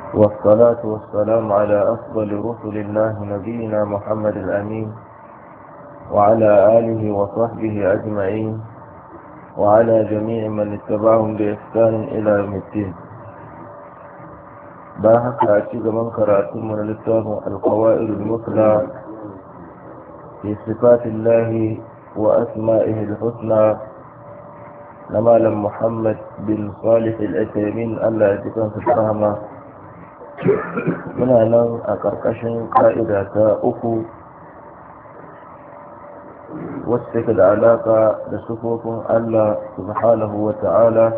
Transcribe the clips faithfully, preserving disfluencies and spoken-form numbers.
والصلاة والسلام على أفضل رسل الله نبينا محمد الأمين وعلى آله وصحبه أجمعين وعلى جميع من اتبعهم بإحسان إلى يوم الدين. باهك أتيك من قرأتم من الكتاب القوائد المثلى في صفات الله وأسمائه الحسنى نمال محمد بن صالح العثيمين الله يجزاه الرحمة. muna nan a ƙarƙashin ƙa'ida ta uku wacce take da alaƙa da sufofin Allah subhanahu wa ta'ala,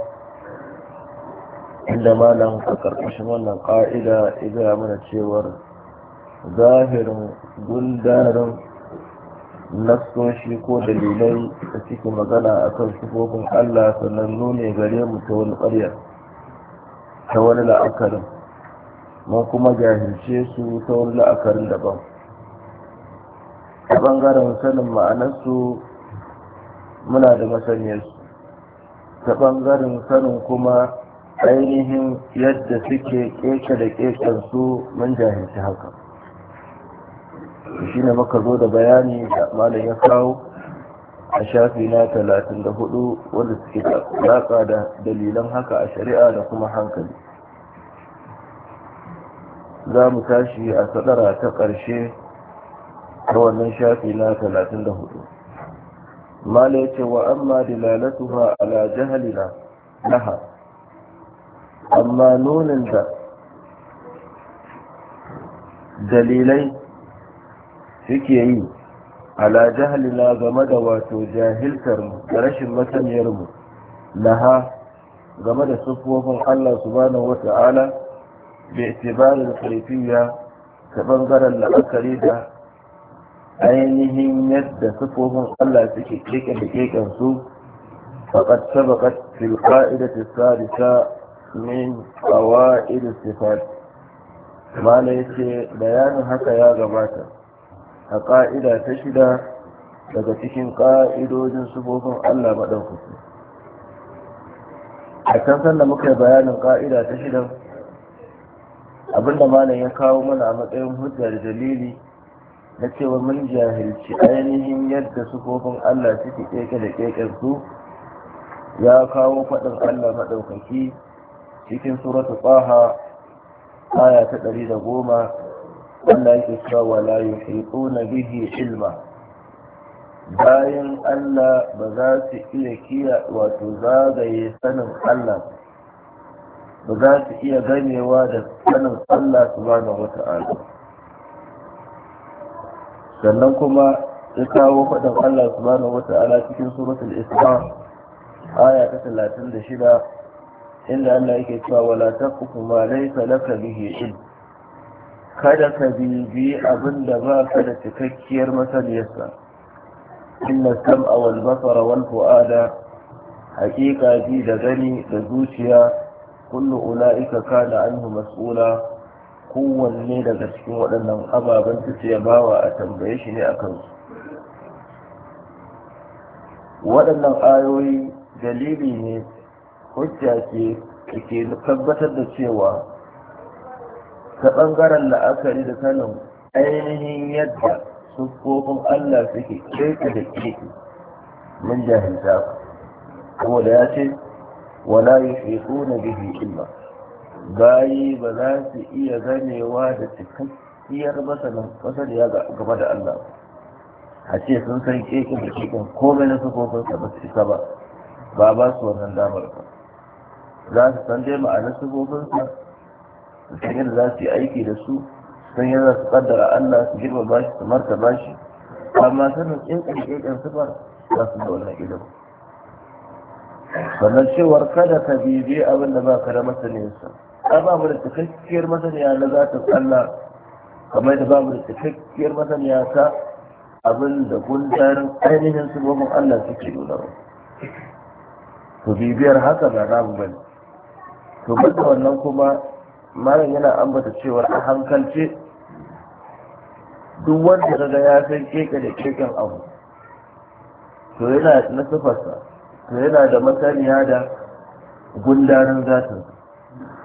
inda malam a ƙarƙashin wannan ƙa'ida ya mana cewar zahirin gundarin nassoshi ko dalilai da suke magana akan sufofin Allah sannan nune gare mu ta wani ƙarya ta wani la'akarin mun kuma jahilce su ta wani la'akarin daban. A ɓangaren sanin ma'anarsu muna da masaniyarsu, ta ɓangaren sanin kuma ainihin yadda suke keke da kekensu mun jahilci haka. Shi ne muka zo da bayani da malam ya kawo a shafi na talatin da hudu wanda suke da alaƙa da dalilan haka a shari'a da kuma hankali. za mu tashi a sadara ta ƙarshe ta wannan shafi na talatin da hudu. mala ya ce wa amma dilalatuha ala jahalina laha, amma nunin da dalilai suke yi ala jahalina game da wato jahiltarmu da rashin masaniyarmu laha game da sufofin Allah subhanahu wa ta'ala باعتبار الكيفية كبنغر الأكري دا أينهم يد صفوهم الله تكيك بكيك أنسو فقد سبقت في القائدة الثالثة من قوائد الصفات ما ليس بيان هكا يا جماعة قائدة تشدى daga cikin ƙa'idojin sufofin Allah maɗaukaki. A kan sanda muka yi bayanin ƙa'ida ta shida, abinda malam ya kawo mana a matsayin hujja da dalili na cewa mun jahilci ainihin yadda sufofin Allah suke keke da keken su, ya kawo faɗin Allah maɗaukaki cikin suratu Taha aya ta ɗari da goma. Allah yake cewa wala yuhituna bihi ilma, bayan Allah ba za su iya kiya wato zagaye sanin Allah ba, za su iya ganewa da sanin Allah subhanahu wata'ala. Sannan kuma ya kawo faɗin Allah subhanahu wata'ala cikin suratul Isra aya ta talatin da shida, inda Allah yake cewa wala taqfu ma laysa laka bihi ilm, kada ka bibi abin da ba ka da cikakkiyar masaniyarsa. inna sam'a wal basara wal fu'ada, haƙiƙa ji da gani da zuciya, kullu ula'ika kana anhu mas'ula, kowanne daga cikin waɗannan ababen tafiya bawa a tambaye shi ne a kansu. waɗannan ayoyi dalili ne, hujja ce da ke tabbatar da cewa ta ɓangaren la'akari da sanin ainihin yadda siffofin Allah suke keke da keke mun jahilta, saboda ya ce wala yuhituna bihi ilma, bayi ba za su iya ganewa da cikakkiyar masanin masaniya game da Allah a ce sun san keke da keken komai na sufofinsa ba su isa ba ba ba su wannan damar ba. za su san dai ma'anar sufofinsa, su san yadda za su yi aiki da su, san yadda su kaddara Allah, su girma ba shi su martaba shi, amma sanin keke da keken sifar za su da wannan ilimin. sannan cewar kada ka bibi abin da ba ka da masaniyarsa, ka ba mu da cikakkiyar masaniya na zatin Allah kamar da ba mu da cikakkiyar masaniya ta abin da gundarin ainihin sabobin Allah suke nuna ba. to bibiyar haka ba za mu bane. to banda wannan kuma malam yana ambata cewar a hankalce duk wanda daga ya san keke da keken abu to yana na sifarsa, to yana da masaniya da gundarin zatin,